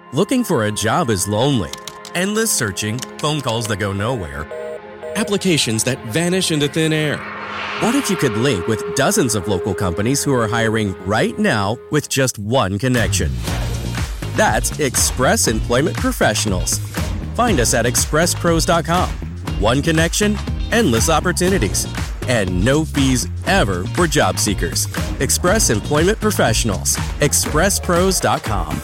Looking for a job is lonely. Endless searching, phone calls that go nowhere, applications that vanish into thin air. What if you could link with dozens of local companies who are hiring right now with just one connection? That's Express Employment Professionals. Find us at expresspros.com. One connection, endless opportunities, and no fees ever for job seekers. Express Employment Professionals. expresspros.com.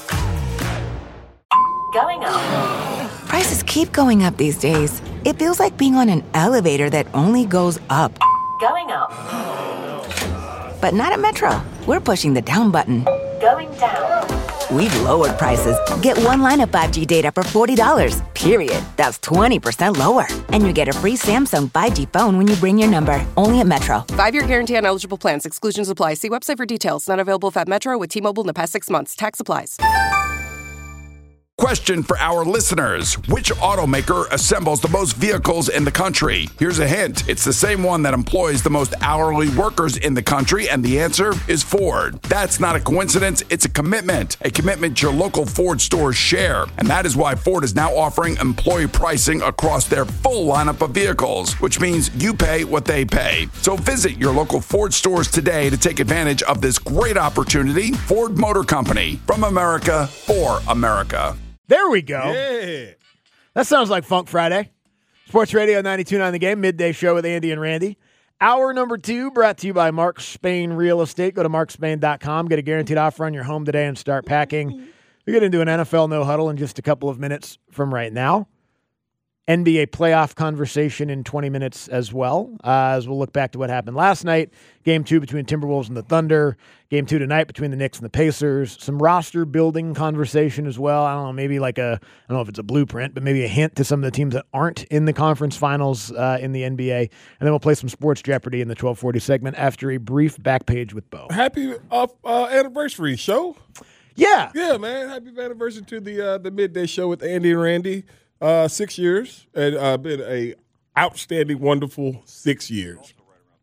Going up. Prices keep going up these days. It feels like being on an elevator that only goes up. Going up. But not at Metro. We're pushing the down button. Going down. We've lowered prices. Get one line of 5G data for $40, period. That's 20% lower. And you get a free Samsung 5G phone when you bring your number. Only at Metro. 5-year guarantee on eligible plans. Exclusions apply. See website for details. Not available at Metro with T-Mobile in the past 6 months. Tax applies. Question for our listeners. Which automaker assembles the most vehicles in the country? Here's a hint. It's the same one that employs the most hourly workers in the country, and the answer is Ford. That's not a coincidence. It's a commitment your local Ford stores share. And that is why Ford is now offering employee pricing across their full lineup of vehicles, which means you pay what they pay. So visit your local Ford stores today to take advantage of this great opportunity. Ford Motor Company, from America for America. There we go. Yeah. That sounds like Funk Friday. Sports Radio 92.9 The Game, midday show with Andy and Randy. Hour number 2 brought to you by Mark Spain Real Estate. Go to markspain.com. Get a guaranteed offer on your home today and start packing. We get into an NFL no huddle in just a couple of minutes from right now. NBA playoff conversation in 20 minutes as well, as we'll look back to what happened last night. Game 2 between Timberwolves and the Thunder. Game 2 tonight between the Knicks and the Pacers. Some roster building conversation as well. I don't know, maybe I don't know if it's a blueprint, but maybe a hint to some of the teams that aren't in the conference finals in the NBA. And then we'll play some Sports Jeopardy in the 1240 segment after a brief back page with Bo. Happy anniversary show. Yeah. Yeah, man. Happy anniversary to the midday show with Andy and Randy. 6 years, and been a outstanding, wonderful 6 years.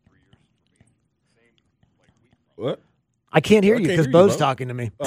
What? I can't hear you because Bo's talking to me.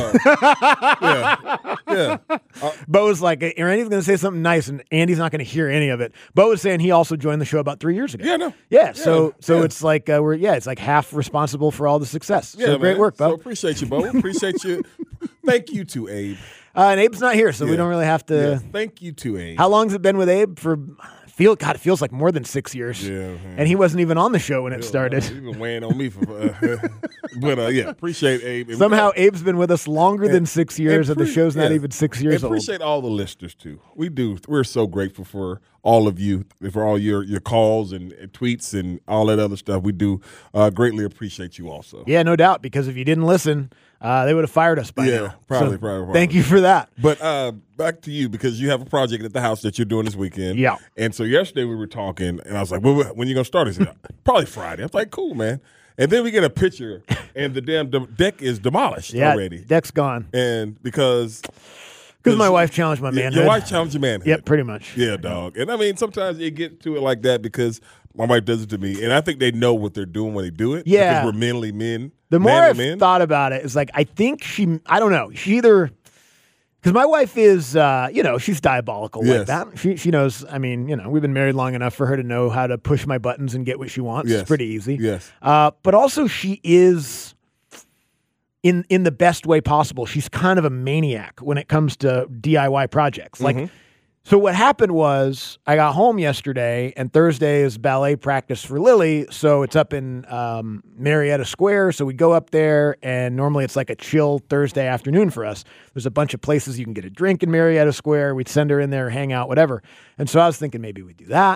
Yeah. Bo's like, Randy's going to say something nice, and Andy's not going to hear any of it. Bo was saying he also joined the show about 3 years ago. Yeah, no. So it's like it's like half responsible for all the success. Yeah, so great work, Bo. So appreciate you, Bo. Appreciate you. Thank you to Abe. And Abe's not here, so we don't really have to. Yeah. Thank you to Abe. How long's it been with Abe? It feels like more than 6 years. Yeah, man. And he wasn't even on the show when it started. He's been weighing on me appreciate Abe. Somehow Abe's been with us longer than 6 years, and the show's not even 6 years old. Appreciate all the listeners too. We do. We're so grateful for all of you, for all your calls and tweets and all that other stuff. We do greatly appreciate you also. Yeah, no doubt, because if you didn't listen, they would have fired us by now. Probably. Thank you for that. But back to you, because you have a project at the house that you're doing this weekend. Yeah. And so yesterday we were talking, and I was like, well, when are you going to start? He said, probably Friday. I was like, cool, man. And then we get a picture, and the damn deck is demolished already. Deck's gone. And because my wife challenged my manhood. Your wife challenged your manhood. Yep, pretty much. Yeah, dog. And I mean, sometimes you get to it like that because my wife does it to me, and I think they know what they're doing when they do it. Yeah. Because we're manly men. The more I've thought about it, it's like, I think I don't know, she either, because my wife is, she's diabolical like that. She knows, I mean, we've been married long enough for her to know how to push my buttons and get what she wants. Yes. It's pretty easy. Yes. But also she is, in the best way possible, she's kind of a maniac when it comes to DIY projects. Like, so what happened was I got home yesterday, and Thursday is ballet practice for Lily, so it's up in Marietta Square, so we go up there, and normally it's like a chill Thursday afternoon for us. There's a bunch of places you can get a drink in Marietta Square. We'd send her in there, hang out, whatever. And so I was thinking maybe we'd do that.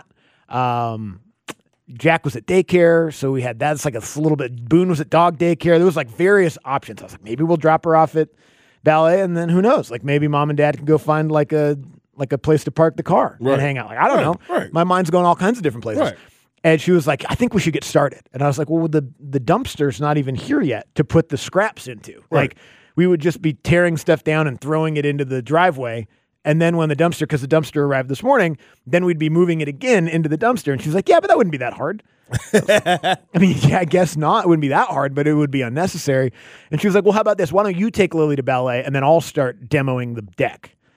Jack was at daycare, so we had that. It's like a little bit. Boone was at dog daycare. There was like various options. I was like, maybe we'll drop her off at ballet, and then who knows? Like maybe mom and dad can go find like a place to park the car and hang out. Like, I don't know. Right. My mind's going all kinds of different places. Right. And she was like, I think we should get started. And I was like, well, the dumpster's not even here yet to put the scraps into. Right. Like, we would just be tearing stuff down and throwing it into the driveway. And then when because the dumpster arrived this morning, then we'd be moving it again into the dumpster. And she's like, yeah, but that wouldn't be that hard. I mean, yeah, I guess not. It wouldn't be that hard, but it would be unnecessary. And she was like, well, how about this? Why don't you take Lily to ballet and then I'll start demoing the deck?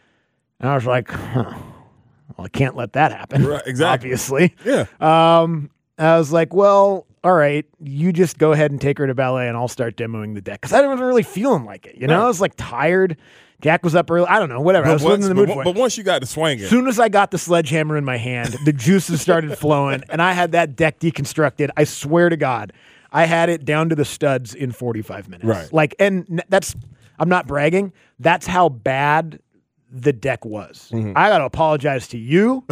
And I was like, well, I can't let that happen. Right, exactly. Obviously. Yeah. I was like, well, all right, you just go ahead and take her to ballet and I'll start demoing the deck. Because I wasn't really feeling like it. You know, Right. I was like tired. Jack was up early. I don't know, whatever. I was wasn't in the mood for it. But once you got to swinging. As soon as I got the sledgehammer in my hand, the juices started flowing, and I had that deck deconstructed. I swear to God, I had it down to the studs in 45 minutes. Right. Like, and that's, I'm not bragging. That's how bad the deck was. Mm-hmm. I got to apologize to you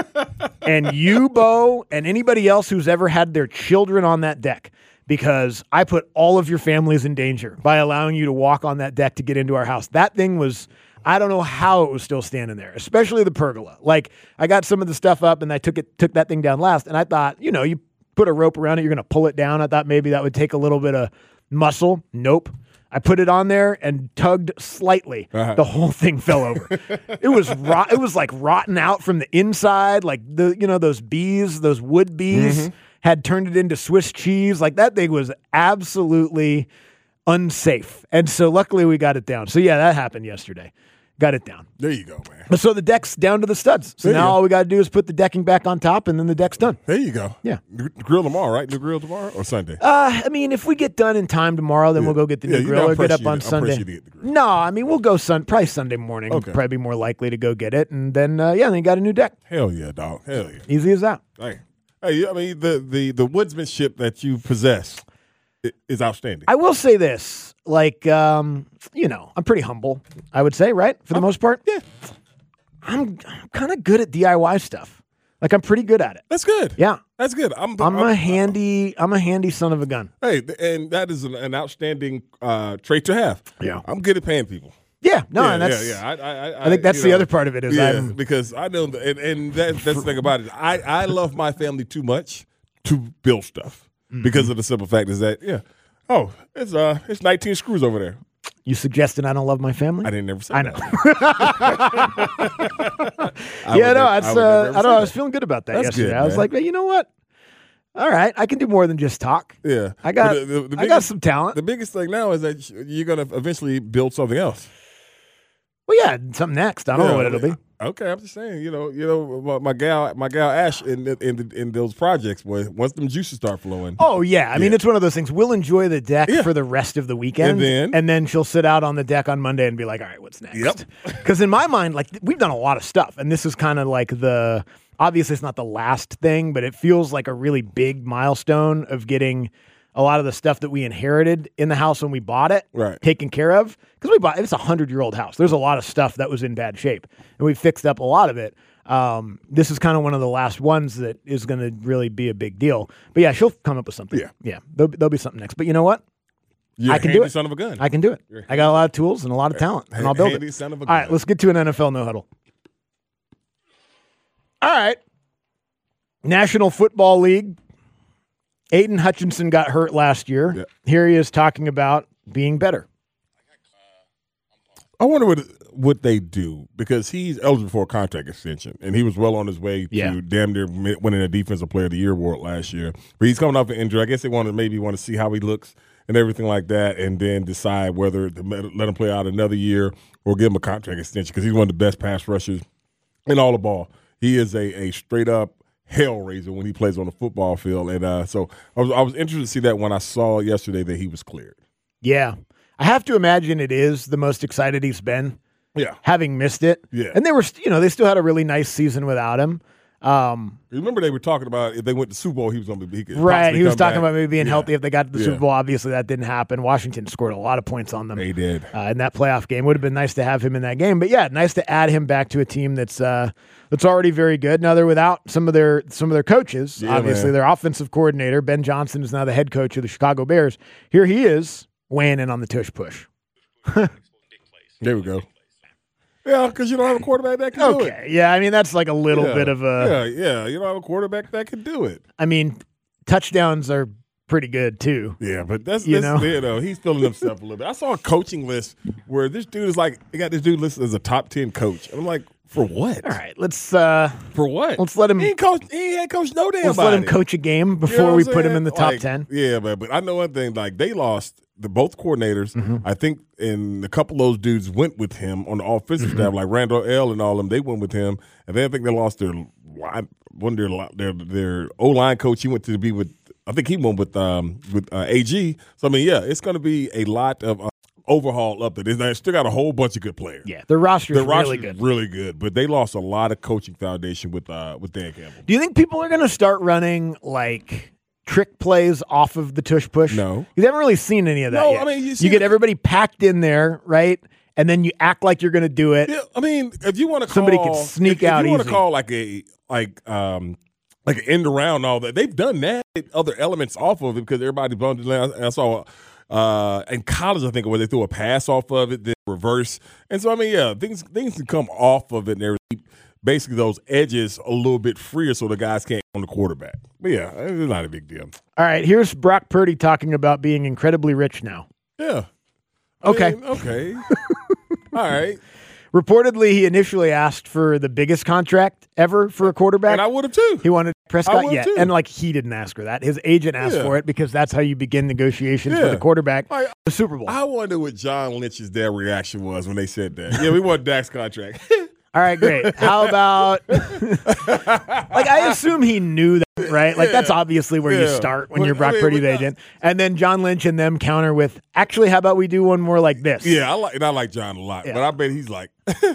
and you, Bo, and anybody else who's ever had their children on that deck, because I put all of your families in danger by allowing you to walk on that deck to get into our house. That thing was, I don't know how it was still standing there, especially the pergola. Like, I got some of the stuff up and I took that thing down last, and I thought, you know, you put a rope around it, you're going to pull it down. I thought maybe that would take a little bit of muscle. Nope. I put it on there and tugged slightly. The whole thing fell over. It was It was like rotten out from the inside. Like those bees, those wood bees had turned it into Swiss cheese. Like that thing was absolutely unsafe. And so luckily we got it down. So yeah, that happened yesterday. Got it down. There you go, man. So the deck's down to the studs. So now all we got to do is put the decking back on top, and then the deck's done. There you go. Yeah. Grill tomorrow, right? New grill tomorrow or Sunday? I mean, if we get done in time tomorrow, then we'll go get the new grill or get up on Sunday. No, I mean, we'll go probably Sunday morning. Okay. Probably be more likely to go get it. And then, then you got a new deck. Hell yeah, dog. Hell yeah. Easy as that. Hey, I mean, the woodsmanship that you possess is outstanding. I will say this. Like, I'm pretty humble, I would say, right? For the most part. Yeah. I'm kind of good at DIY stuff. Like, I'm pretty good at it. That's good. Yeah. That's good. I'm a handy son of a gun. Hey, and that is an outstanding trait to have. Yeah. I'm good at paying people. Yeah, no, Yeah, and that's. yeah. I think that's the other part of it. Is because I know, and that's the thing about it. I love my family too much to build stuff because of the simple fact is that it's 19 screws over there. You suggesting I don't love my family? I didn't never say I know. that. I don't know. I was feeling good about that That's yesterday. good, I was man. like, you know what? All right, I can do more than just talk. Yeah, I got But I got some talent. The biggest thing now is that you're going to eventually build something else. Well, yeah, something next. I don't know what it'll be. Okay, I'm just saying. My gal Ash in those projects, boy. Once them juices start flowing. Oh yeah, I mean it's one of those things. We'll enjoy the deck for the rest of the weekend, And then she'll sit out on the deck on Monday and be like, "All right, what's next?" Yep. Because in my mind, like we've done a lot of stuff, and this is kind of like obviously it's not the last thing, but it feels like a really big milestone of getting a lot of the stuff that we inherited in the house when we bought it, taken care of. Because it's a 100-year-old house. There's a lot of stuff that was in bad shape, and we fixed up a lot of it. This is kind of one of the last ones that is going to really be a big deal. But yeah, she'll come up with something. Yeah. There'll be something next. But you know what? You're I can do it. Son of a gun. I can do it. I got a lot of tools and a lot of talent, and I'll build it. Son of a All right, let's get to an NFL no huddle. All right, National Football League. Aiden Hutchinson got hurt last year. Yeah. Here he is talking about being better. I wonder what they do because he's eligible for a contract extension, and he was well on his way to damn near winning a Defensive Player of the Year award last year. But he's coming off an injury. I guess they want to see how he looks and everything like that, and then decide whether to let him play out another year or give him a contract extension because he's one of the best pass rushers in all the ball. He is a straight up hellraiser when he plays on the football field, and so I was interested to see that when I saw yesterday that he was cleared. Yeah. I have to imagine it is the most excited he's been. Yeah. Having missed it. Yeah. And they still had a really nice season without him. Remember they were talking about if they went to Super Bowl, he was going to be right. He was talking about maybe being healthy if they got to the Yeah. Super Bowl. Obviously, that didn't happen. Washington scored a lot of points on them. They did. In that playoff game. Would have been nice to have him in that game. But yeah, nice to add him back to a team that's already very good. Now they're without some of their coaches. Yeah, Obviously, man. their offensive coordinator Ben Johnson is now the head coach of the Chicago Bears. Here he is weighing in on the tush push. There we go. Yeah, because you don't have a quarterback that can do it. Okay, yeah, I mean that's like a little bit of a. Yeah, you don't have a quarterback that can do it. I mean, touchdowns are pretty good too. Yeah, but that's You he's filling himself a little bit. I saw a coaching list where this dude is like, they got this dude listed as a top 10 coach. And I'm like, for what? All right, let's For what? let's let him. He ain't coached no damn Let's body. let him coach a game You know before what we I'm put him saying? in the top Like, 10. Yeah, but I know one thing. Like they lost both coordinators. I think, and a couple of those dudes went with him on the offensive staff, like Randall L. and all of them. They went with him, and then I think they lost their O-line coach. He went to be with. I think he went with AG. So I mean, yeah, it's going to be a lot of overhaul up there. They still got a whole bunch of good players. Yeah, their roster is really good. But they lost a lot of coaching foundation with Dan Campbell. Do you think people are going to start running like trick plays off of the tush push? No, you haven't really seen any of that yet. I mean, you get everybody packed in there, right? And then you act like you're going to do it. Yeah, I mean, if you want to call, somebody can sneak out. If you want to easy. call like an end around and all that, they've done that. Other elements off of it because everybody bumped it. I saw in college, I think, where they threw a pass off of it, then reverse. And so, I mean, yeah, things can come off of it, and they're basically those edges a little bit freer so the guys can't on the quarterback. But yeah, it's not a big deal. All right, here's Brock Purdy talking about being incredibly rich now. Yeah. Okay. Okay. All right. Reportedly, he initially asked for the biggest contract ever for a quarterback. And I would have too. He wanted Prescott yet. Too. And he didn't ask for that. His agent asked for it because that's how you begin negotiations with a quarterback. The Super Bowl. I wonder what John Lynch's their reaction was when they said that. Yeah, we want Dak's contract. All right, great. How about I assume he knew that, right? That's obviously where you start when you're Brock Purdy's agent. And then John Lynch and them counter with, actually, how about we do one more like this? Yeah, I like John a lot, but I bet he's like,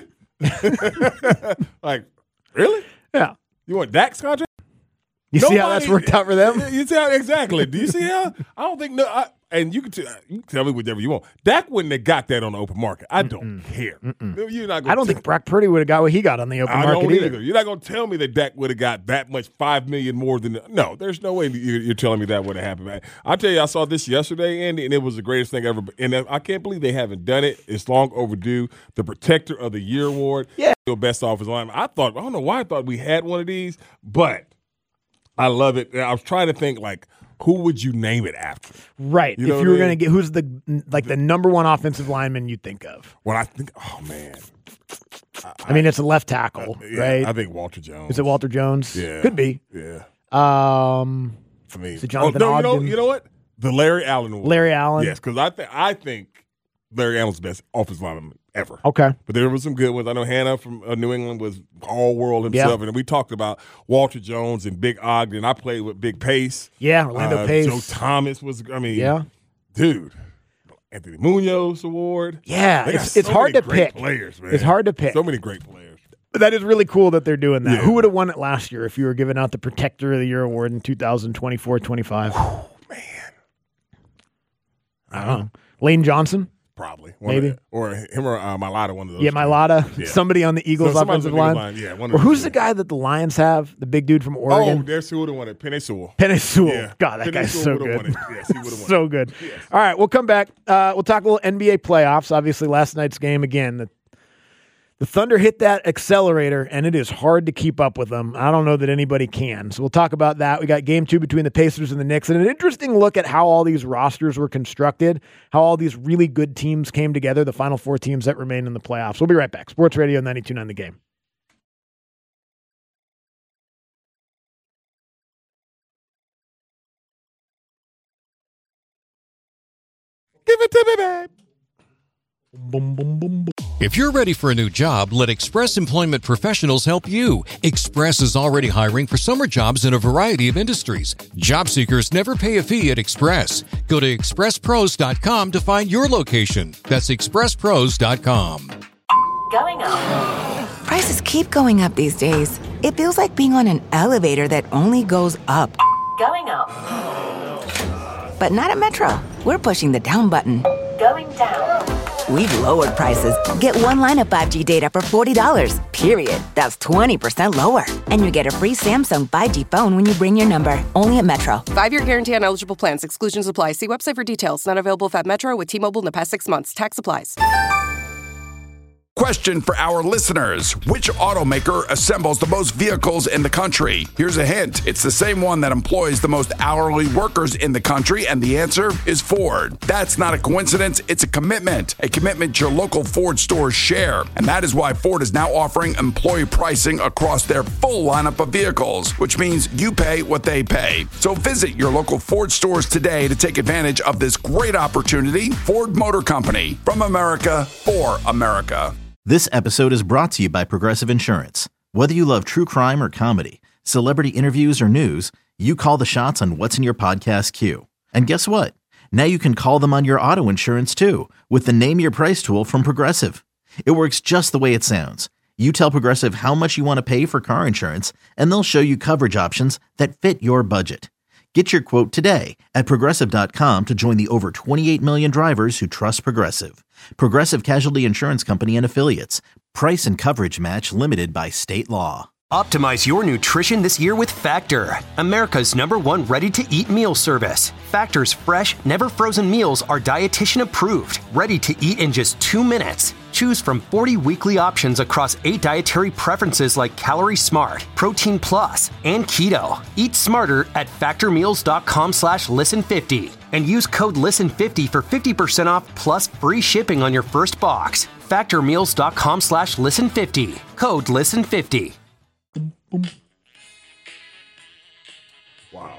like, really? Yeah. You want Dak's contract? You see how that's worked out for them? You see how exactly? Do you see how? I don't think and you can tell me whatever you want. Dak wouldn't have got that on the open market. I don't care. You're not I don't think Brock Purdy would have got what he got on the open market either. You're not going to tell me that Dak would have got that much, $5 million more than. No, there's no way you're telling me that would have happened, man. I'll tell you, I saw this yesterday, Andy, and it was the greatest thing ever. And I can't believe they haven't done it. It's long overdue. The Protector of the Year award. Yeah. Best offensive lineman. I don't know why I thought we had one of these, but I love it. I was trying to think who would you name it after? Right. If you were going to get who's the number one offensive lineman you'd think of? Well, I think, oh man. I mean, it's a left tackle, right? I think Walter Jones. Is it Walter Jones? Yeah. Could be. Yeah. I mean, is it Jonathan Ogden? You know what? The Larry Allen award. Larry Allen? Yes, because I think Larry Allen's the best offensive lineman ever. Okay. But there were some good ones. I know Hannah from New England was all-world himself, and we talked about Walter Jones and Big Ogden. I played with Big Pace. Yeah, Orlando Pace. Joe Thomas was, dude. Anthony Munoz Award. Yeah, it's hard to pick. Players, man. It's hard to pick. So many great players. That is really cool that they're doing that. Yeah. Who would have won it last year if you were giving out the Protector of the Year award in 2024-25? Oh, man. I don't know. Lane Johnson? Probably. Maybe. Or him or Mailata, one of those. Yeah, Mailata. Yeah. Somebody on the Eagles offensive line. Yeah, or who's the guy that the Lions have? The big dude from Oregon? Oh, there's who would have won it. Penei Sewell. Penei Sewell. Yeah. God, that guy's so good. Yes, he would have won so good. Yes. All right, we'll come back. We'll talk a little NBA playoffs. Obviously, last night's game, again, the Thunder hit that accelerator, and it is hard to keep up with them. I don't know that anybody can. So we'll talk about that. We got game 2 between the Pacers and the Knicks, and an interesting look at how all these rosters were constructed, how all these really good teams came together, the final 4 teams that remain in the playoffs. We'll be right back. Sports Radio 92.9 The Game. Give it to me, babe. Boom, boom, boom, boom. If you're ready for a new job, let Express Employment Professionals help you. Express is already hiring for summer jobs in a variety of industries. Job seekers never pay a fee at Express. Go to expresspros.com to find your location. That's expresspros.com. Going up. Prices keep going up these days. It feels like being on an elevator that only goes up. Going up. But not at Metro. We're pushing the down button. Going down. We've lowered prices. Get one line of 5G data for $40, period. That's 20% lower. And you get a free Samsung 5G phone when you bring your number. Only at Metro. 5-year guarantee on eligible plans. Exclusions apply. See website for details. Not available if at Metro with T-Mobile in the past 6 months. Tax applies. Question for our listeners. Which automaker assembles the most vehicles in the country? Here's a hint. It's the same one that employs the most hourly workers in the country, and the answer is Ford. That's not a coincidence. It's a commitment your local Ford stores share. And that is why Ford is now offering employee pricing across their full lineup of vehicles, which means you pay what they pay. So visit your local Ford stores today to take advantage of this great opportunity. Ford Motor Company, from America for America. This episode is brought to you by Progressive Insurance. Whether you love true crime or comedy, celebrity interviews or news, you call the shots on what's in your podcast queue. And guess what? Now you can call them on your auto insurance too with the Name Your Price tool from Progressive. It works just the way it sounds. You tell Progressive how much you want to pay for car insurance, and they'll show you coverage options that fit your budget. Get your quote today at Progressive.com to join the over 28 million drivers who trust Progressive. Progressive Casualty Insurance Company and Affiliates. Price and coverage match limited by state law. Optimize your nutrition this year with Factor, America's #1 ready-to-eat meal service. Factor's fresh, never-frozen meals are dietitian approved, ready to eat in just 2 minutes. Choose from 40 weekly options across 8 dietary preferences like Calorie Smart, Protein Plus, and Keto. Eat smarter at factormeals.com/listen50 and use code LISTEN50 for 50% off plus free shipping on your first box. Factormeals.com/listen50. Code LISTEN50. Wow.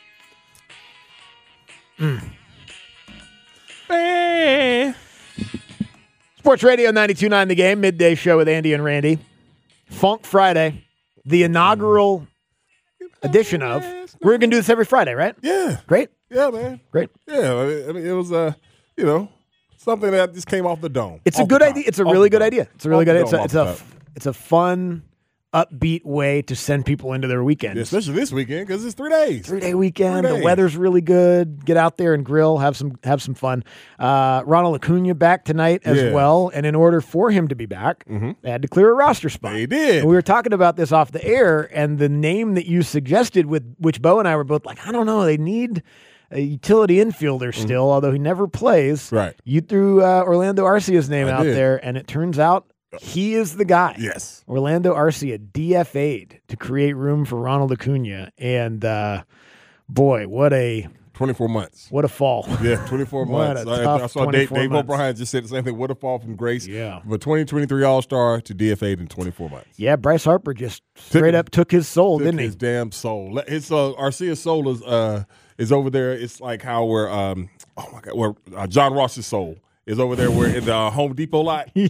Sports Radio 92.9 The Game, midday show with Andy and Randy. Funk Friday, the inaugural edition of. We're going to do this every Friday, right? Yeah. Great? Yeah, man. Great. Yeah, I mean, it was, something that just came off the dome. It's a good idea. It's a really good idea. It's a really good idea. It's a fun, upbeat way to send people into their weekends. Yeah, especially this weekend because it's 3 days. 3-day weekend. The weather's really good. Get out there and grill. Have some fun. Ronald Acuna back tonight as well. And in order for him to be back, they had to clear a roster spot. They did. And we were talking about this off the air, and the name that you suggested, with which Bo and I were both like, I don't know. They need a utility infielder still, although he never plays. Right. You threw Orlando Arcia's name out there, and it turns out he is the guy. Yes. Orlando Arcia DFA'd to create room for Ronald Acuna. And, boy, what a 24 months. What a fall. Yeah, 24 months. I saw Dave O'Brien just said the same thing. What a fall from grace. Yeah. From a 2023 All-Star to DFA'd in 24 months. Yeah, Bryce Harper just straight up took his soul, didn't he? His damn soul. His Arcia's soul is over there. It's like how we're John Ross's soul is over there. We're in the Home Depot lot. They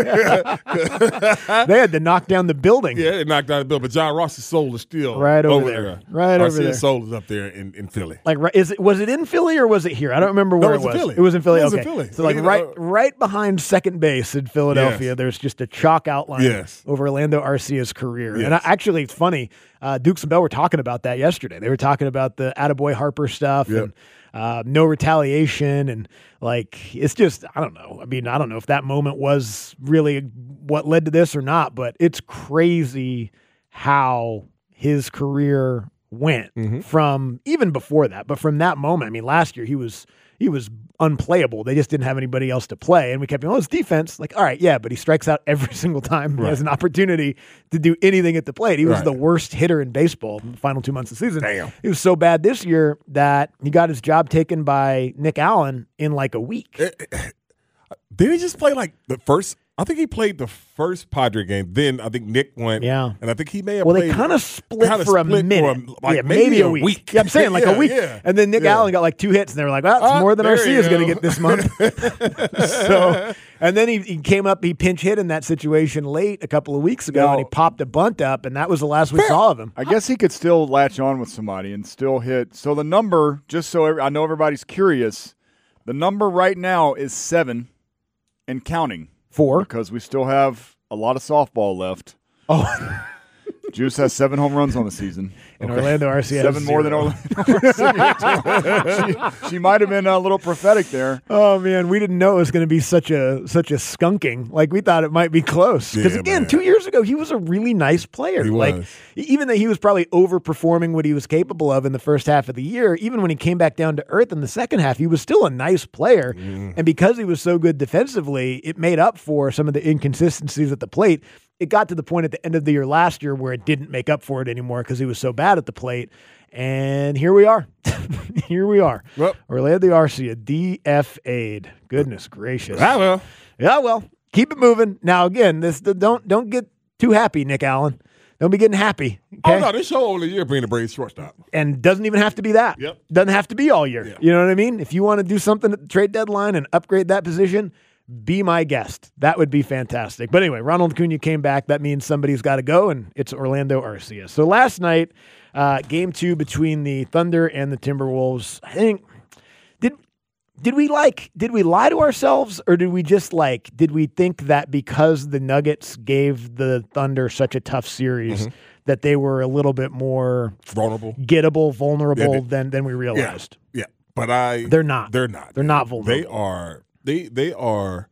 had to knock down the building. Yeah, they knocked down the building. But John Ross's soul is still right over there. Right over there. Arcia's soul is up there in Philly. Like, was it in Philly or was it here? I don't remember where it was. Philly. It was in Philly. It was okay. in Philly. So like right behind second base in Philadelphia, there's just a chalk outline of Orlando Arcia's career. Yes. And actually, it's funny. Dukes and Bell were talking about that yesterday. They were talking about the Attaboy Harper stuff and no retaliation, and like it's just I don't know. I mean, I don't know if that moment was really what led to this or not, but it's crazy how his career went from even before that. But from that moment, I mean, last year he was unplayable. They just didn't have anybody else to play, and we kept going, it's defense. Like, all right, yeah, but he strikes out every single time he has an opportunity to do anything at the plate. He was the worst hitter in baseball in the final 2 months of the season. Damn. He was so bad this year that he got his job taken by Nick Allen in like a week. Did he just play like the first? I think he played the first Padre game. Then I think Nick went. Yeah. And I think he may have Well, played. they kind of split for a minute. Maybe a week. Yeah, I'm saying like a week. Yeah. And then Nick Allen got like 2 hits, and they were like, well, it's more than Arcia is going to get this month. So, and then he came up, he pinch hit in that situation late a couple of weeks ago, and he popped a bunt up, and that was the last we saw of him. I guess he could still latch on with somebody and still hit. So the number, just so I know everybody's curious, the number right now is 7 and counting. 4. Because we still have a lot of softball left. Oh. Juice has 7 home runs on the season. And Orlando Arcia 7 more than Orlando. she might have been a little prophetic there. Oh man, we didn't know it was going to be such a skunking. Like we thought it might be close. Because again, 2 years ago he was a really nice player. He was. Even though he was probably overperforming what he was capable of in the first half of the year, even when he came back down to earth in the second half, he was still a nice player. And because he was so good defensively, it made up for some of the inconsistencies at the plate. It got to the point at the end of the year last year where it didn't make up for it anymore because he was so bad at the plate. And here we are. Here we are. Well, Orlando Arcia DFA'd. Goodness gracious. Well. Yeah, well, keep it moving. Now, again, don't get too happy, Nick Allen. Don't be getting happy. Okay? Oh, no, this show only a year being the Braves shortstop. And doesn't even have to be that. Yep. Doesn't have to be all year. Yeah. You know what I mean? If you want to do something at the trade deadline and upgrade that position, be my guest. That would be fantastic. But anyway, Ronald Acuna came back. That means somebody's got to go, and it's Orlando Arcia. So last night, game 2 between the Thunder and the Timberwolves, I think, did we lie to ourselves, or did we think that because the Nuggets gave the Thunder such a tough series that they were a little bit more vulnerable than we realized? Yeah. But they're not. They're not. They're not vulnerable. They are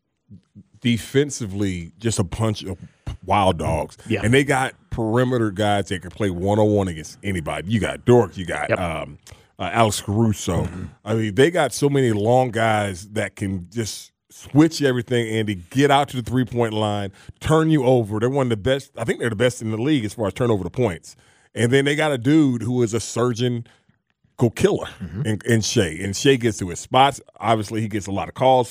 defensively just a bunch of wild dogs. Yeah. And they got perimeter guys that can play one-on-one against anybody. You got Dork, you got Alex Caruso. I mean, they got so many long guys that can just switch everything, Andy, get out to the three-point line, turn you over. They're one of the best. I think they're the best in the league as far as turnover to points. And then they got a dude who is a surgeon go killer in Shea. And Shea gets to his spots. Obviously, he gets a lot of calls,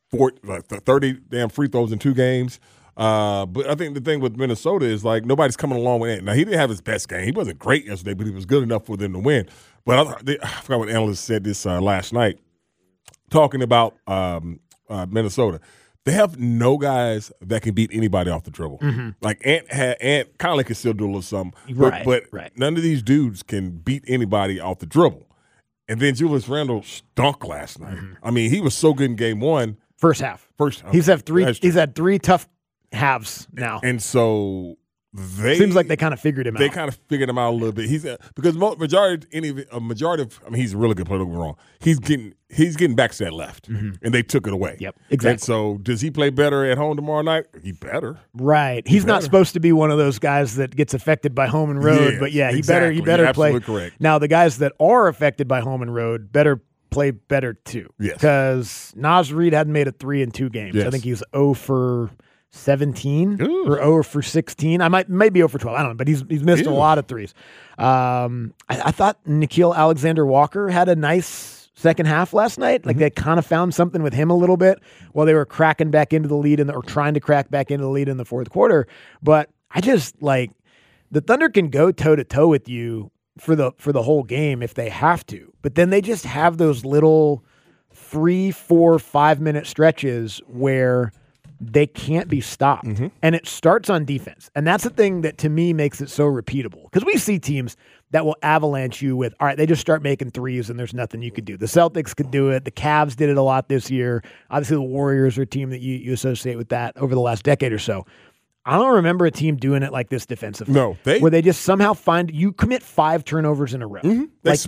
30 damn free throws in 2 games. But I think the thing with Minnesota is, like, nobody's coming along with it. Now, he didn't have his best game. He wasn't great yesterday, but he was good enough for them to win. But I forgot what analyst said this last night, talking about Minnesota. They have no guys that can beat anybody off the dribble. Like Ant Conley can still do a little something, but none of these dudes can beat anybody off the dribble. And then Julius Randle stunk last night. I mean, he was so good in game 1. First half. He's had 3 tough halves now. And so seems like they kind of figured him out. They kind of figured him out a little bit. He's because majority of I mean, he's a really good player. Don't get me wrong. He's getting back to that left, and they took it away. Yep, exactly. And so, does he play better at home tomorrow night? He better. Right. He's not supposed to be one of those guys that gets affected by home and road. But yeah, he better play. Correct. Now, the guys that are affected by home and road better play better too. Yes. Because Naz Reid hadn't made a 3 in 2 games. Yes. I think he's 0 for 17 or 0 for 16. Maybe 0 for 12. I don't know, but he's missed a lot of threes. I thought Nickeil Alexander-Walker had a nice second half last night. Like they kind of found something with him a little bit while they were cracking back into the lead or trying to crack back into the lead in the fourth quarter. But I just like the Thunder can go toe to toe with you for the whole game if they have to, but then they just have those little 3, 4, 5 minute stretches where they can't be stopped. And it starts on defense. And that's the thing that to me makes it so repeatable. Because we see teams that will avalanche you with, all right, they just start making threes and there's nothing you could do. The Celtics could do it. The Cavs did it a lot this year. Obviously, the Warriors are a team that you associate with that over the last decade or so. I don't remember a team doing it like this defensively. No, where they just somehow you commit 5 turnovers in a row. It's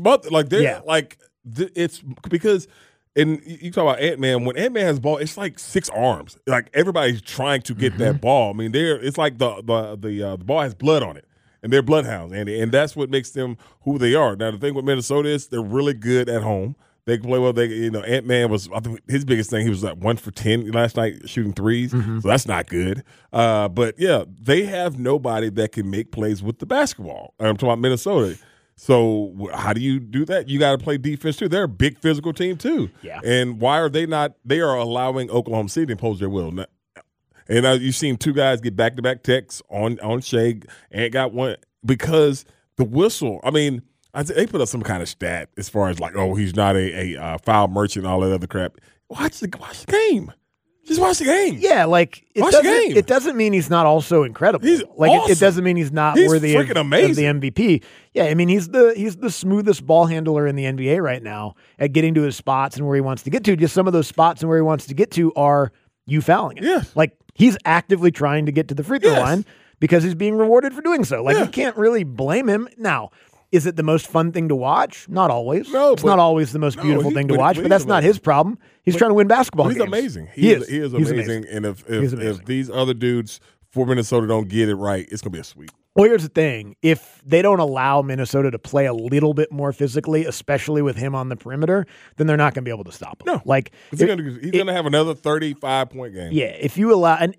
because. And you talk about Ant-Man. When Ant-Man has the ball, it's like 6 arms. Like everybody's trying to get that ball. I mean, it's like the ball has blood on it, and they're bloodhounds, Andy. And that's what makes them who they are. Now the thing with Minnesota is they're really good at home. They can play well. Ant-Man was, I think his biggest thing. He was like 1 for 10 last night shooting threes. So that's not good. But yeah, they have nobody that can make plays with the basketball. I'm talking about Minnesota. So how do you do that? You got to play defense too. They're a big physical team too. Yeah. And why are they not? They are allowing Oklahoma City to impose their will. And you've seen 2 guys get back-to-back techs on Shea and got one because the whistle. I mean, they put up some kind of stat as far as like, oh, he's not a foul merchant and all that other crap. Watch the game. Just watch the game. Yeah, like it doesn't mean he's not also incredible. He's like awesome. It doesn't mean he's not worthy of the MVP. Yeah, I mean he's the smoothest ball handler in the NBA right now at getting to his spots and where he wants to get to. Just some of those spots and where he wants to get to are you fouling it. Yeah. Like he's actively trying to get to the free throw line. because he's being rewarded for doing so. Like, you can't really blame him. Now, is it the most fun thing to watch? Not always. No, it's not always the most beautiful thing to watch, but that's not his problem. He's trying to win basketball games. He's amazing. He is. He is amazing. And if these other dudes for Minnesota don't get it right, it's going to be a sweep. Well, here's the thing. If they don't allow Minnesota to play a little bit more physically, especially with him on the perimeter, then they're not going to be able to stop him. No. Like, he's going to have another 35-point game. Yeah, if you allow – and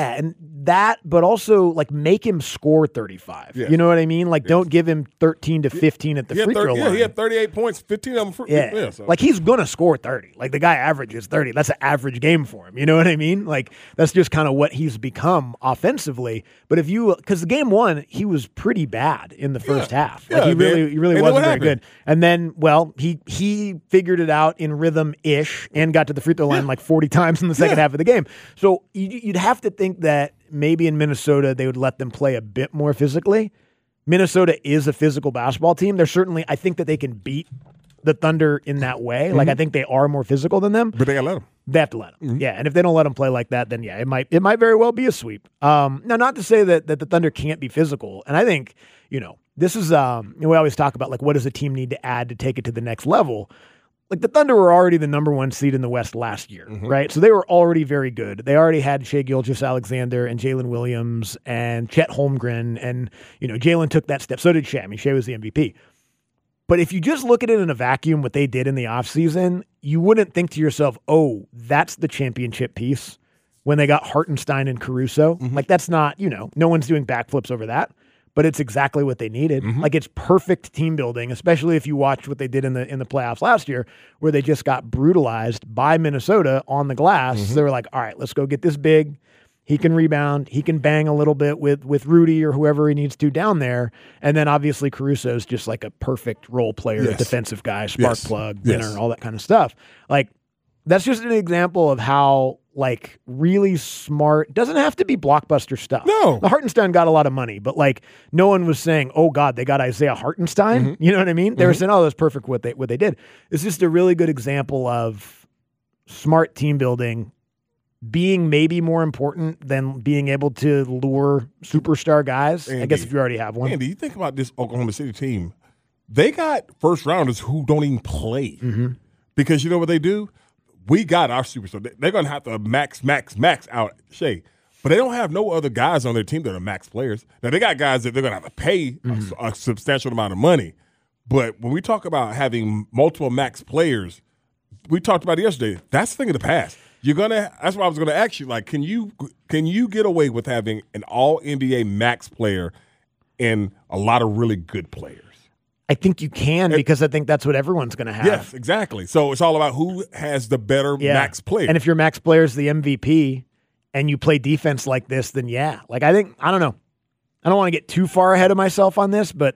that, but also, like, make him score 35. Yeah. You know what I mean? Like, don't give him 13 to 15 at the free throw line. Yeah, he had 38 points, 15 of them. Like, he's going to score 30. Like, the guy averages 30. That's an average game for him. You know what I mean? Like, that's just kind of what he's become offensively. But if you – because the game one, he was pretty bad in the first half. Like, he really wasn't very good. And then, well, he figured it out in rhythm-ish and got to the free throw line like 40 times in the second half of the game. So you'd have to think that maybe in Minnesota they would let them play a bit more physically. Minnesota is a physical basketball team. They're certainly, I think that they can beat the Thunder in that way. Like, I think they are more physical than them. But they gotta let them. They have to let them. Yeah, and if they don't let them play like that, then yeah, it might very well be a sweep. Now, not to say that the Thunder can't be physical, and I think, this is, we always talk about, like, what does a team need to add to take it to the next level? Like, the Thunder were already the number one seed in the West last year, right? So they were already very good. They already had Shai Gilgeous-Alexander and Jalen Williams and Chet Holmgren, and, Jalen took that step. So did Shai. I mean, Shai was the MVP. But if you just look at it in a vacuum, what they did in the offseason, you wouldn't think to yourself, oh, that's the championship piece when they got Hartenstein and Caruso. Like, that's not, no one's doing backflips over that, but it's exactly what they needed. Like, it's perfect team building, especially if you watched what they did in the playoffs last year, where they just got brutalized by Minnesota on the glass. So they were like, all right, let's go get this big. He can rebound. He can bang a little bit with Rudy or whoever he needs to down there. And then obviously Caruso's just like a perfect role player, defensive guy, spark plug, winner, all that kind of stuff. Like, that's just an example of how, like, really smart, doesn't have to be blockbuster stuff. No. The Hartenstein got a lot of money, but, like, no one was saying, oh God, they got Isaiah Hartenstein. You know what I mean? They were saying, oh, that's perfect what they did. It's just a really good example of smart team building being maybe more important than being able to lure superstar guys. Andy, I guess if you already have one. Andy, you think about this Oklahoma City team. They got first rounders who don't even play. Because you know what they do? We got our superstar. They're going to have to max out Shai. But they don't have no other guys on their team that are max players. Now, they got guys that they're going to have to pay a substantial amount of money. But when we talk about having multiple max players, we talked about it yesterday. That's the thing of the past. That's why I was gonna ask you. Like, can you get away with having an all NBA max player and a lot of really good players? I think you can because I think that's what everyone's gonna have. Yes, exactly. So it's all about who has the better max player. And if your max player is the MVP and you play defense like this, then like I don't know. I don't want to get too far ahead of myself on this, but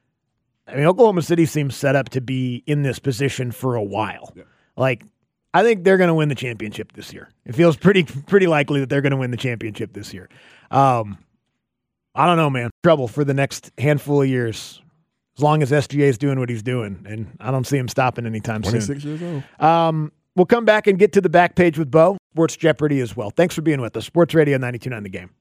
I mean, Oklahoma City seems set up to be in this position for a while. Yeah. Like, I think they're going to win the championship this year. It feels pretty likely that they're going to win the championship this year. I don't know, man. Trouble for the next handful of years, as long as SGA is doing what he's doing, and I don't see him stopping anytime 26 soon. 26 years old. We'll come back and get to the back page with Bo. Sports Jeopardy as well. Thanks for being with us. Sports Radio 92.9 The Game.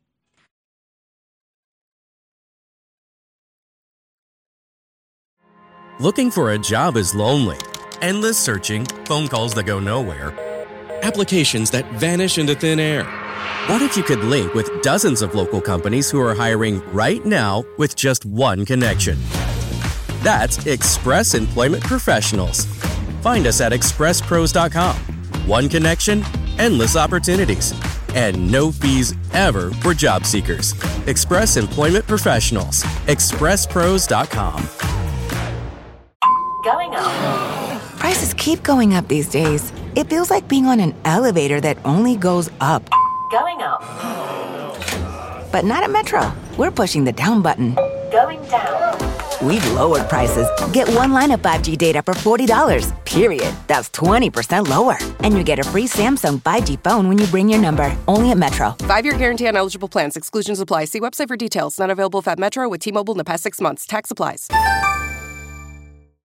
Looking for a job is lonely. Endless searching, phone calls that go nowhere, applications that vanish into thin air. What if you could link with dozens of local companies who are hiring right now with just one connection? That's Express Employment Professionals. Find us at expresspros.com. One connection, endless opportunities, and no fees ever for job seekers. Express Employment Professionals. expresspros.com. Going up. Prices keep going up these days. It feels like being on an elevator that only goes up. Going up. But not at Metro. We're pushing the down button. Going down. We've lowered prices. Get one line of 5G data for $40, period. That's 20% lower. And you get a free Samsung 5G phone when you bring your number. Only at Metro. 5-year guarantee on eligible plans. Exclusions apply. See website for details. Not available if at Metro with T-Mobile in the past 6 months. Tax applies.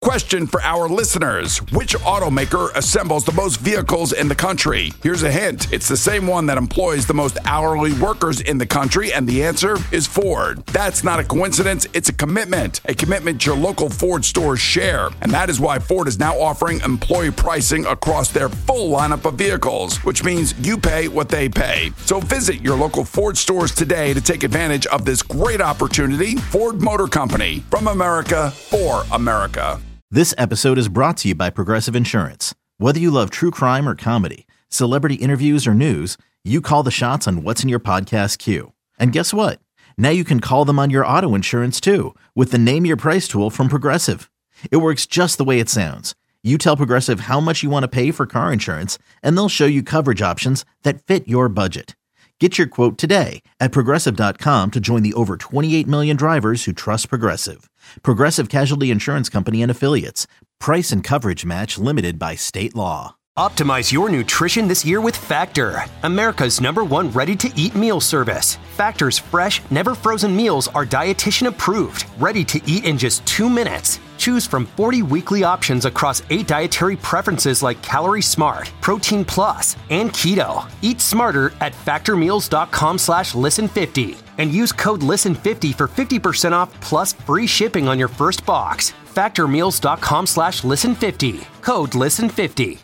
Question for our listeners. Which automaker assembles the most vehicles in the country? Here's a hint. It's the same one that employs the most hourly workers in the country, and the answer is Ford. That's not a coincidence. It's a commitment your local Ford stores share. And that is why Ford is now offering employee pricing across their full lineup of vehicles, which means you pay what they pay. So visit your local Ford stores today to take advantage of this great opportunity. Ford Motor Company, from America for America. This episode is brought to you by Progressive Insurance. Whether you love true crime or comedy, celebrity interviews or news, you call the shots on what's in your podcast queue. And guess what? Now you can call them on your auto insurance too with the Name Your Price tool from Progressive. It works just the way it sounds. You tell Progressive how much you want to pay for car insurance, and they'll show you coverage options that fit your budget. Get your quote today at Progressive.com to join the over 28 million drivers who trust Progressive. Progressive Casualty Insurance Company and Affiliates. Price and coverage match limited by state law. Optimize your nutrition this year with Factor, America's #1 ready-to-eat meal service. Factor's fresh, never-frozen meals are dietitian approved, ready to eat in just 2 minutes. Choose from 40 weekly options across 8 dietary preferences like Calorie Smart, Protein Plus, and Keto. Eat smarter at factormeals.com/listen50 and use code LISTEN50 for 50% off plus free shipping on your first box. Factormeals.com/listen50. Code LISTEN50.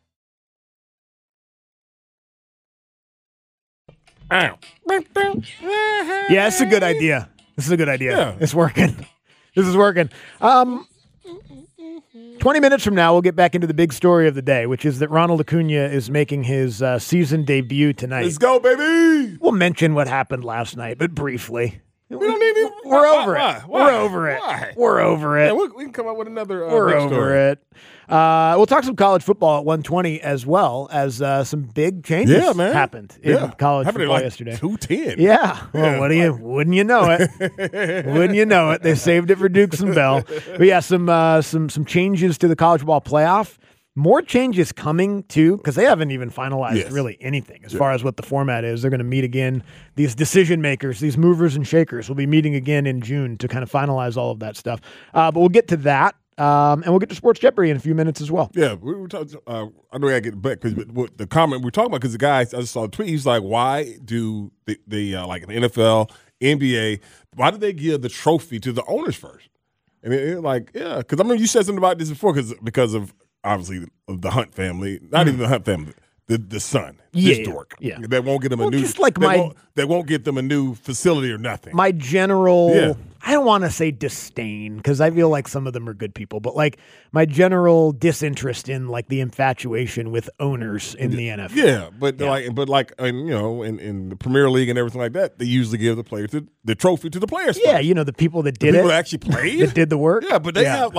Yeah, it's a good idea. This is a good idea. Yeah. It's working. This is working. 20 minutes from now, we'll get back into the big story of the day, which is that Ronald Acuna is making his season debut tonight. Let's go, baby. We'll mention what happened last night, but briefly. We don't need to. We're over it. Why? We're over it. Why? We're over it. Yeah, we can come up with another We're big over story. it. We'll talk some college football at 1:20 as well as some big changes happened in college football yesterday. 2:10. Yeah. Well, wouldn't you know it? Wouldn't you know it? They saved it for Dukes and Bell. But yeah, some changes to the college football playoff. More changes coming, too, because they haven't even finalized really anything as far as what the format is. They're going to meet again. These decision makers, these movers and shakers will be meeting again in June to kind of finalize all of that stuff. But we'll get to that, and we'll get to Sports Jeopardy in a few minutes as well. Yeah, we were talking. I know I got to get back because the comment we were talking about, because the guy, I just saw a tweet, he's like, why do the like the NFL, NBA, why do they give the trophy to the owners first? And because I remember you said something about this before because of obviously the Hunt family, not even the Hunt family, the son, this dork. Yeah. They won't get them a new. Just like they won't get them a new facility or nothing. My general, I don't want to say disdain because I feel like some of them are good people, but like my general disinterest in like the infatuation with owners in the NFL. Yeah, but in the Premier League and everything like that, they usually give the players the trophy to the players. Yeah, first. the people that did people it, that actually played, that did the work. Yeah, but they have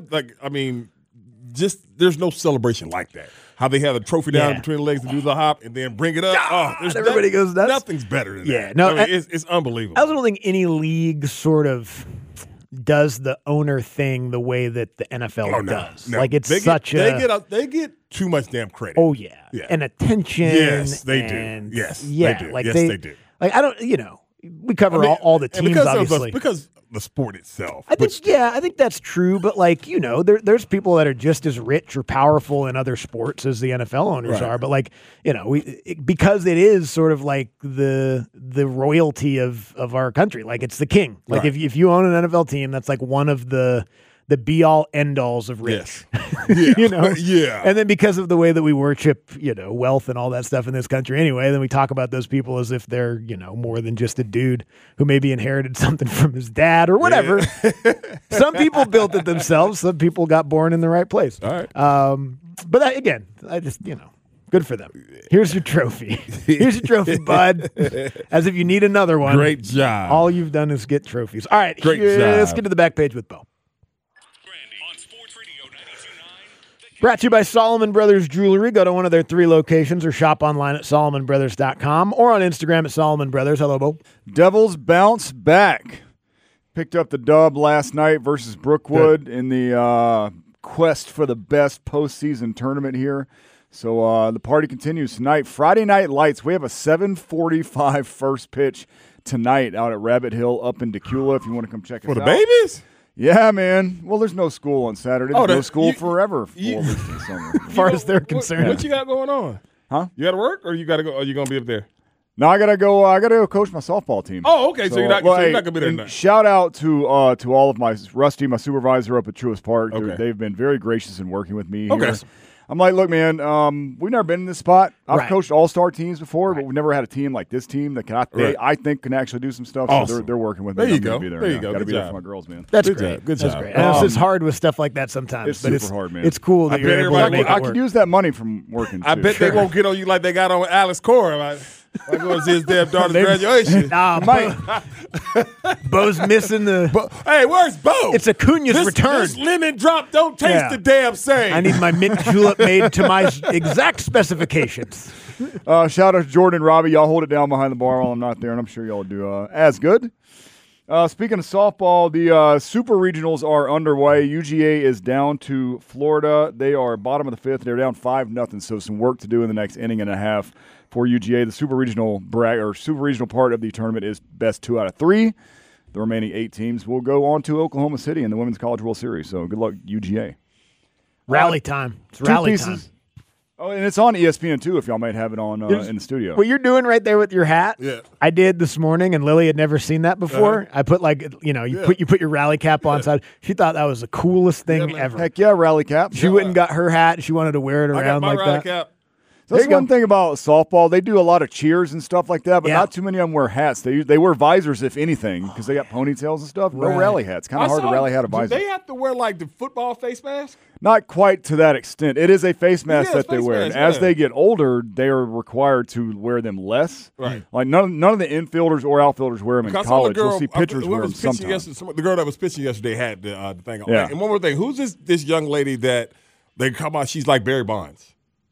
just there's no celebration like that. How they have a trophy down between the legs to do the hop and then bring it up. Everybody goes nuts. Nothing's better than that. Yeah, no, it's unbelievable. I don't think any league sort of does the owner thing the way that the NFL does. No. Like they get too much damn credit. Oh yeah, and attention. Yes, they do. Yes, they do. Like they do. Like I don't, we cover all the teams obviously because the sport itself. I think that's true. But like there's people that are just as rich or powerful in other sports as the NFL owners are. But like because it is sort of like the royalty of our country. Like it's the king. Like if you own an NFL team, that's like one of the be all end alls of rich. Yes. Yeah. And then because of the way that we worship, wealth and all that stuff in this country anyway, then we talk about those people as if they're, more than just a dude who maybe inherited something from his dad or whatever. Yeah. Some people built it themselves. Some people got born in the right place. All right. But I just, good for them. Here's your trophy. Here's your trophy, bud. As if you need another one. Great job. All you've done is get trophies. All right. Great job. Let's get to the back page with Bo. Brought to you by Solomon Brothers Jewelry. Go to one of their 3 locations or shop online at SolomonBrothers.com or on Instagram at Solomon Brothers. Hello, Bo. Devils bounce back. Picked up the dub last night versus Brookwood in the quest for the best postseason tournament here. So the party continues tonight. Friday Night Lights. We have a 7:45 first pitch tonight out at Rabbit Hill up in Decula if you want to come check us out. For the babies? Yeah, man. Well, there's no school on Saturday. There's no school forever. 4 weeks in the summer. As far as they're concerned. What you got going on? Huh? You got to work, or you got to go? Are you going to be up there? No, I gotta go coach my softball team. Oh, okay. So you're not gonna be there tonight. Shout out to all of my Rusty, my supervisor up at Truist Park. Okay. They've been very gracious in working with me. Okay. Here. I'm like, look, man, we've never been in this spot. I've coached all-star teams before, but we've never had a team like this team that I think can actually do some stuff. Awesome. So they're working with me. There you go. Be there. There you go. Got to Good be there job. for my girls, man. That's Good great. job. Good That's job. great. And it's hard with stuff like that sometimes. It's but super hard, man. It's cool that you're able to make it I work. could use that money from working. I bet they won't get on you like they got on Alex Cora. I go to see his damn daughter's graduation. Bo's missing the. Hey, where's Bo? It's Acuna's return. This lemon drop don't taste the damn same. I need my mint julep made to my exact specifications. Shout out to Jordan and Robbie. Y'all hold it down behind the bar while I'm not there, and I'm sure y'all do as good. Speaking of softball, the Super Regionals are underway. UGA is down to Florida. They are bottom of the fifth. They're down 5-0, so some work to do in the next inning and a half for UGA. The Super Regional part of the tournament is best 2 out of 3. The remaining 8 teams will go on to Oklahoma City in the Women's College World Series. So good luck, UGA. Rally time. It's rally time. Oh, and it's on ESPN, too, if y'all might have it on in the studio. What you're doing right there with your hat, Yeah. I did this morning, and Lily had never seen that before. I put you put your rally cap on side. She thought that was the coolest thing ever. Heck yeah, rally cap. She went and got her hat. She wanted to wear it around like that. Cap. That's one thing about softball. They do a lot of cheers and stuff like that, but not too many of them wear hats. They wear visors, if anything, because they got ponytails and stuff. No rally hats. Kind of hard to rally hat a visor. Do they have to wear like the football face mask? Not quite to that extent. It is a face mask that they wear. And as they get older, they are required to wear them less. Right. Like none of the infielders or outfielders wear them in college. You'll see pitchers wear them sometimes. The girl that was pitching yesterday had the thing on. Yeah. And one more thing. Who's this young lady that they come out? She's like Barry Bonds.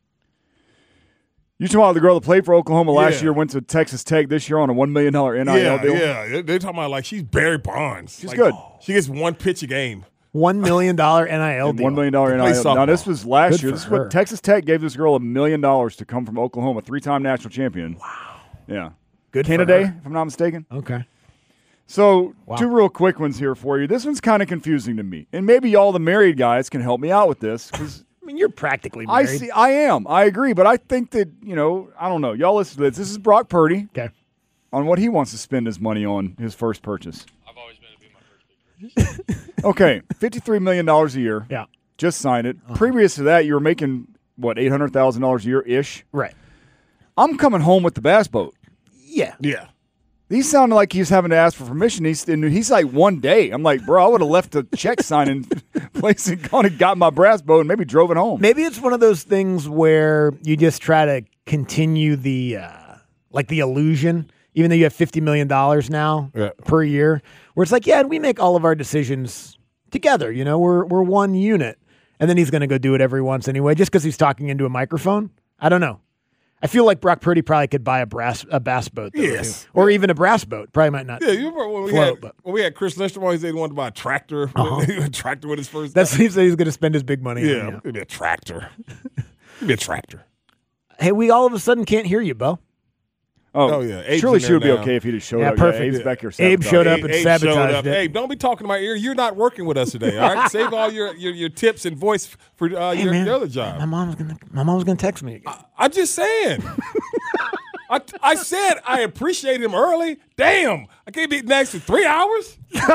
You talking about the girl that played for Oklahoma last year, went to Texas Tech this year on a $1 million NIL deal? Yeah. They're talking about like she's Barry Bonds. She's good. She gets one pitch a game. $1 million NIL deal. $1 million NIL. Now, this was last year. This is what Texas Tech gave this girl $1 million to come from Oklahoma, 3-time national champion. Wow. Yeah. Good Canada, for her. if I'm not mistaken. Okay. So, 2 real quick ones here for you. This one's kind of confusing to me. And maybe y'all the married guys can help me out with this, because I mean, you're practically married. I am. I agree. But I think that, I don't know. Y'all listen to this. This is Brock Purdy. Okay. On what he wants to spend his money on his first purchase. I've always been to be my first big purchase. Okay. $53 million a year. Yeah. Just signed it. Previous to that, you were making, $800,000 a year-ish? Right. I'm coming home with the bass boat. Yeah. Yeah. He sounded like he's having to ask for permission. He's like 1 day. I'm like, bro, I would have left the check signing place and gone and got my brass boat and maybe drove it home. Maybe it's one of those things where you just try to continue the illusion, even though you have $50 million now per year, where it's like, yeah, we make all of our decisions together. We're one unit. And then he's going to go do it every once anyway, just because he's talking into a microphone. I don't know. I feel like Brock Purdy probably could buy a bass boat, though, yes, too. Or even a brass boat. Probably might not. Yeah, you remember when we had Chris Lindstrom, he said he wanted to buy a tractor. A tractor with his first. That's what he said he's going to spend his big money on. Yeah, it'd be a tractor. It'd be a tractor. Hey, we all of a sudden can't hear you, Bo. Oh yeah, Abe's surely in she there would be now. okay if he just showed Yeah, up. perfect. Abe's back here. Abe showed up and sabotaged it. Hey, don't be talking to my ear. You're not working with us today. All right, save all your tips and voice for your other job. My mom was gonna text me again. I'm just saying. I said I appreciate him early. Damn, I can't be next for 3 hours.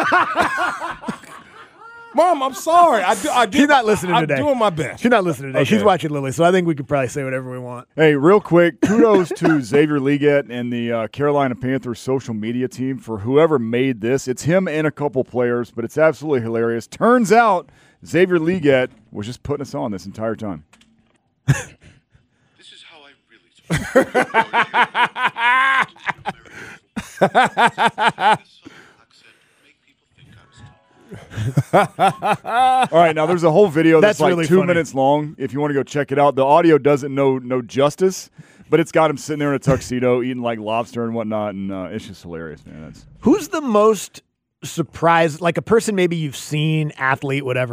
Mom, I'm sorry. She's not listening today. I'm doing my best. She's not listening today. Okay. She's watching Lily, so I think we could probably say whatever we want. Hey, real quick, kudos to Xavier Leggett and the Carolina Panthers social media team for whoever made this. It's him and a couple players, but it's absolutely hilarious. Turns out Xavier Leggett was just putting us on this entire time. This is how I really All right, now there's a whole video that's like really 2 funny. minutes long. If you want to go check it out, the audio doesn't know no justice, but it's got him sitting there in a tuxedo eating like lobster and whatnot, and it's just hilarious, man. Who's the most surprised, like a person maybe you've seen, athlete, whatever,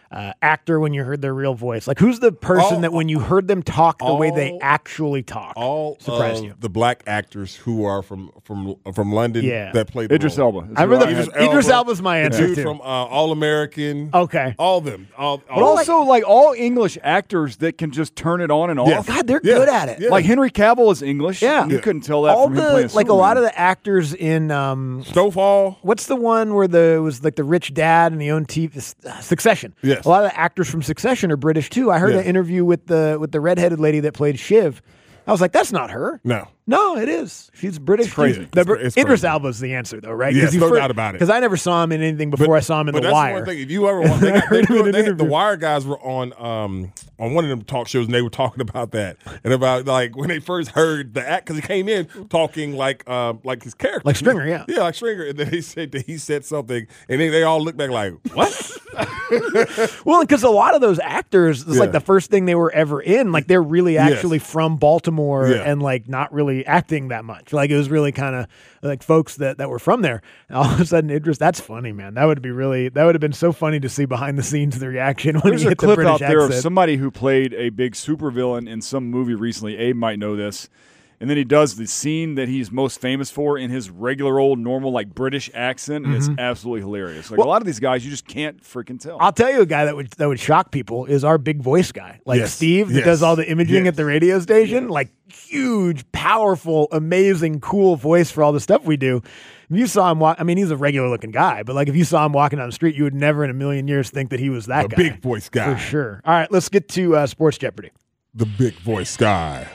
actor when you heard their real voice? Like, who's the person that when you heard them talk the way they actually talk surprised you? The black actors who are from London that played Idris Elba. I remember Idris Elba's my answer, dude too. from All American. Okay. All of them. But also, like, all English actors that can just turn it on and off. God, they're good at it. Yeah. Like, Henry Cavill is English. Yeah. You couldn't tell that from him playing like, a lot of the actors in Snowfall. What's the one where it was like the rich dad and he owned TV? Succession. Yes. A lot of the actors from Succession are British too. I heard an interview with the redheaded lady that played Shiv. I was like, that's not her. No, it is. She's British. It's crazy. It's Idris Elba's the answer, though, right? Yes, no doubt about it. Because I never saw him in anything before I saw him in The Wire. But that's one thing. If you ever want, the Wire guys were on one of them talk shows, and they were talking about that and about like when they first heard the act because he came in talking like his character, like Stringer, yeah, like Stringer, and then he said something, and then they all looked back like, what? Well, because a lot of those actors, it's like the first thing they were ever in, like they're really actually from Baltimore and like not really acting that much. Like it was really kind of like folks that were from there. And all of a sudden, Idris, that's funny, man. That would have been so funny to see behind the scenes the reaction when There's he a hit the clip British out there accent. of somebody who played a big supervillain in some movie recently. Abe might know this. And then he does the scene that he's most famous for in his regular old normal like British accent, and it's absolutely hilarious. Like a lot of these guys, you just can't freaking tell. I'll tell you a guy that would shock people is our big voice guy, like Steve, that does all the imaging at the radio station. Like huge, powerful, amazing, cool voice for all the stuff we do. If you saw him walk, I mean, he's a regular looking guy, but like if you saw him walking down the street, you would never in a million years think that he was that guy. Big voice guy. For sure. All right, let's get to Sports Jeopardy. The big voice guy.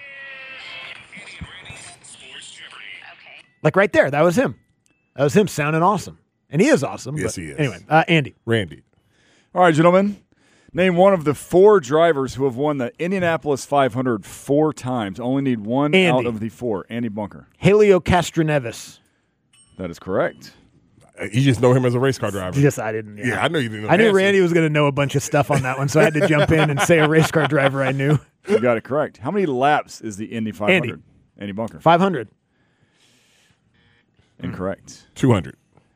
Like right there, that was him. That was him sounding awesome. And he is awesome. Yes, but he is. Andy. Randy. All right, gentlemen. Name one of the 4 drivers who have won the Indianapolis 500 4 times. Only need one out of the 4. Andy Bunker. Helio Castroneves. That is correct. You just know him as a race car driver. Yes, I didn't. Yeah, I know you didn't know. I knew Randy was going to know a bunch of stuff on that one, so I had to jump in and say a race car driver I knew. You got it correct. How many laps is the Indy 500? Andy Bunker. 500. Incorrect. 200.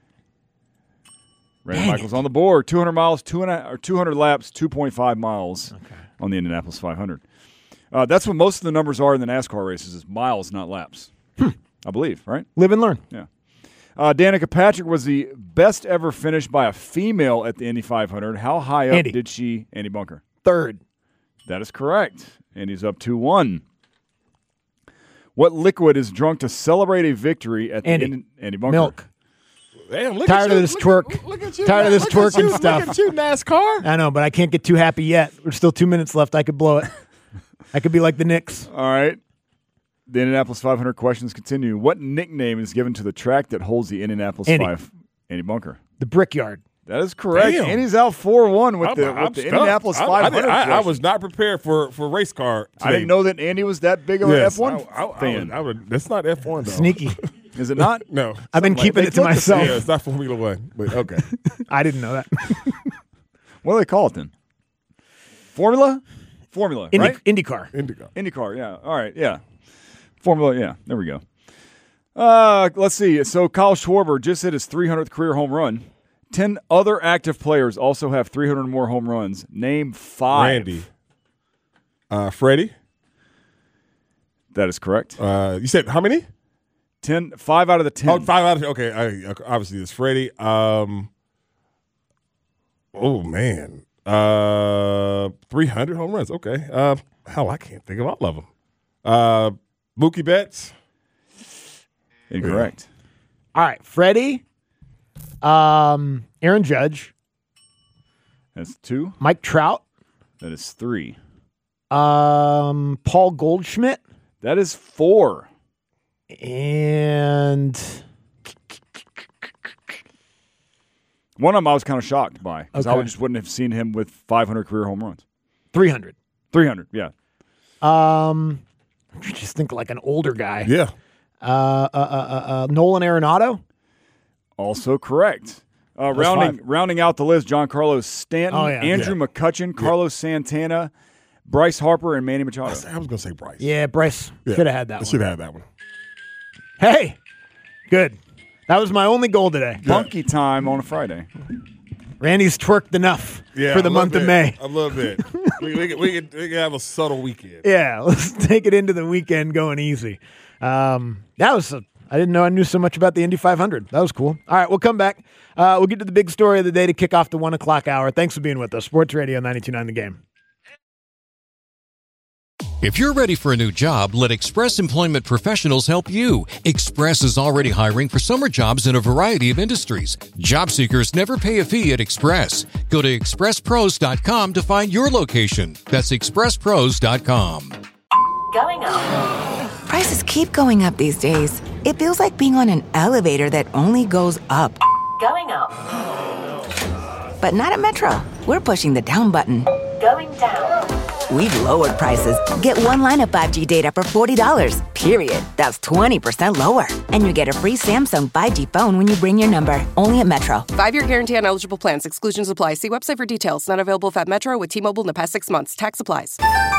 Randy Michaels on the board. 200 miles, 200 laps, 2.5 miles on the Indianapolis 500. That's what most of the numbers are in the NASCAR races is miles, not laps. I believe, right? Live and learn. Yeah. Danica Patrick was the best ever finish by a female at the Indy 500. How high up did she, Andy Bunker? 3rd. That is correct. Andy's up 2-1. What liquid is drunk to celebrate a victory at the Andy Bunker? Milk. Damn, look Tired at of this twerk. Look at you. Tired of this twerking stuff. Look at you, NASCAR. I know, but I can't get too happy yet. There's still 2 minutes left. I could blow it. I could be like the Knicks. All right. The Indianapolis 500 questions continue. What nickname is given to the track that holds the Indianapolis 5? Andy Bunker. The Brickyard. That is correct. Damn. Andy's out 4-1 with the Indianapolis 500. I was not prepared for race car today. I didn't know that Andy was that big of an F1 fan. That's not F1, though. Sneaky. Is it not? No. I've been keeping it to myself. Yeah, it's not Formula One, but okay. I didn't know that. What do they call it then? Formula, right? IndyCar. IndyCar, yeah. All right, yeah. Formula, yeah. There we go. Let's see. So Kyle Schwarber just hit his 300th career home run. 10 other active players also have 300 or more home runs. Name 5. Randy. Freddie. That is correct. You said how many? 5 out of the 10. Oh, 5 out of the 10. Okay. Obviously, it's Freddie. Oh, man. 300 home runs. Okay. Hell, I can't think of all of them. Mookie Betts. Incorrect. All right. Freddie. Aaron Judge. That's 2. Mike Trout. That is 3. Paul Goldschmidt. That is 4. And one of them I was kind of shocked by because Okay. I just wouldn't have seen him with 500 career home runs. 300. 300, yeah. Just think like an older guy. Yeah. Nolan Arenado. Also correct. Rounding out the list, John Carlos Stanton, Oh, yeah. Andrew McCutchen, Carlos Santana, Bryce Harper, and Manny Machado. I was going to say Bryce. Yeah, Bryce Yeah. should have had that one. Should have had that one. Hey, good. That was my only goal today. Funky time on a Friday. Randy's twerked enough for the month of May. I love that. we can have a subtle weekend. Yeah, let's take it into the weekend going easy. I didn't know I knew so much about the Indy 500. That was cool. All right, we'll come back. We'll get to the big story of the day to kick off the 1 o'clock hour. Thanks for being with us. Sports Radio 92.9 The Game. If you're ready for a new job, let Express Employment Professionals help you. Express is already hiring for summer jobs in a variety of industries. Job seekers never pay a fee at Express. Go to expresspros.com to find your location. That's expresspros.com. Going up. Prices keep going up these days. It feels like being on an elevator that only goes up. Going up. But not at Metro. We're pushing the down button. Going down. We've lowered prices. Get one line of 5G data for $40, period. That's 20% lower. And you get a free Samsung 5G phone when you bring your number. Only at Metro. 5-year guarantee on eligible plans. Exclusions apply. See website for details. Not available at Metro with T-Mobile in the past 6 months. Tax applies.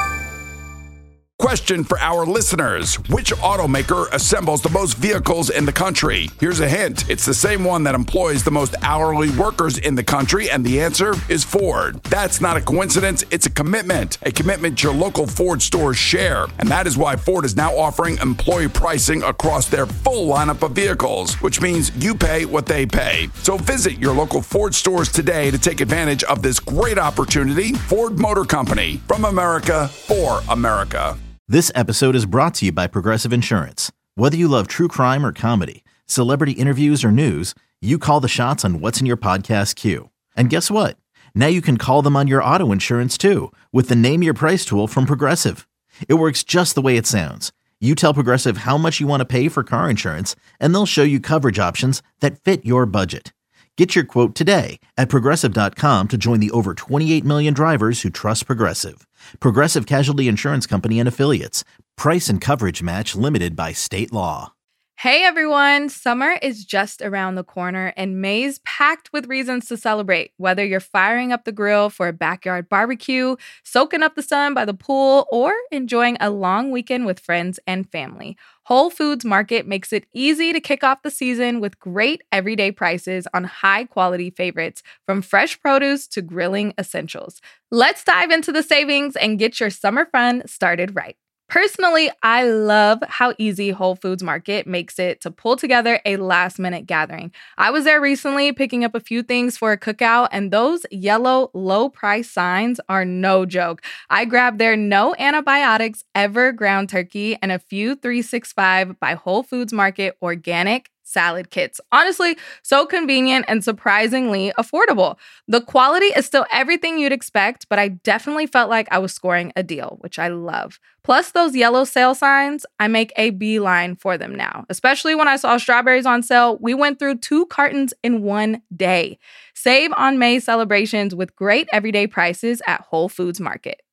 Question for our listeners. Which automaker assembles the most vehicles in the country? Here's a hint. It's the same one that employs the most hourly workers in the country, and the answer is Ford. That's not a coincidence. It's a commitment your local Ford stores share. And that is why Ford is now offering employee pricing across their full lineup of vehicles, which means you pay what they pay. So visit your local Ford stores today to take advantage of this great opportunity. Ford Motor Company, from America for America. This episode is brought to you by Progressive Insurance. Whether you love true crime or comedy, celebrity interviews or news, you call the shots on what's in your podcast queue. And guess what? Now you can call them on your auto insurance too with the Name Your Price tool from Progressive. It works just the way it sounds. You tell Progressive how much you want to pay for car insurance, and they'll show you coverage options that fit your budget. Get your quote today at Progressive.com to join the over 28 million drivers who trust Progressive. Progressive Casualty Insurance Company and Affiliates. Price and coverage match limited by state law. Hey everyone, summer is just around the corner and May's packed with reasons to celebrate. Whether you're firing up the grill for a backyard barbecue, soaking up the sun by the pool, or enjoying a long weekend with friends and family, Whole Foods Market makes it easy to kick off the season with great everyday prices on high-quality favorites, from fresh produce to grilling essentials. Let's dive into the savings and get your summer fun started right. Personally, I love how easy Whole Foods Market makes it to pull together a last-minute gathering. I was there recently picking up a few things for a cookout, and those yellow low-price signs are no joke. I grabbed their no antibiotics ever ground turkey and a few 365 by Whole Foods Market organic salad kits. Honestly, so convenient and surprisingly affordable. The quality is still everything you'd expect, but I definitely felt like I was scoring a deal, which I love. Plus, those yellow sale signs, I make a beeline for them now. Especially when I saw strawberries on sale, we went through 2 cartons in one day. Save on May celebrations with great everyday prices at Whole Foods Market.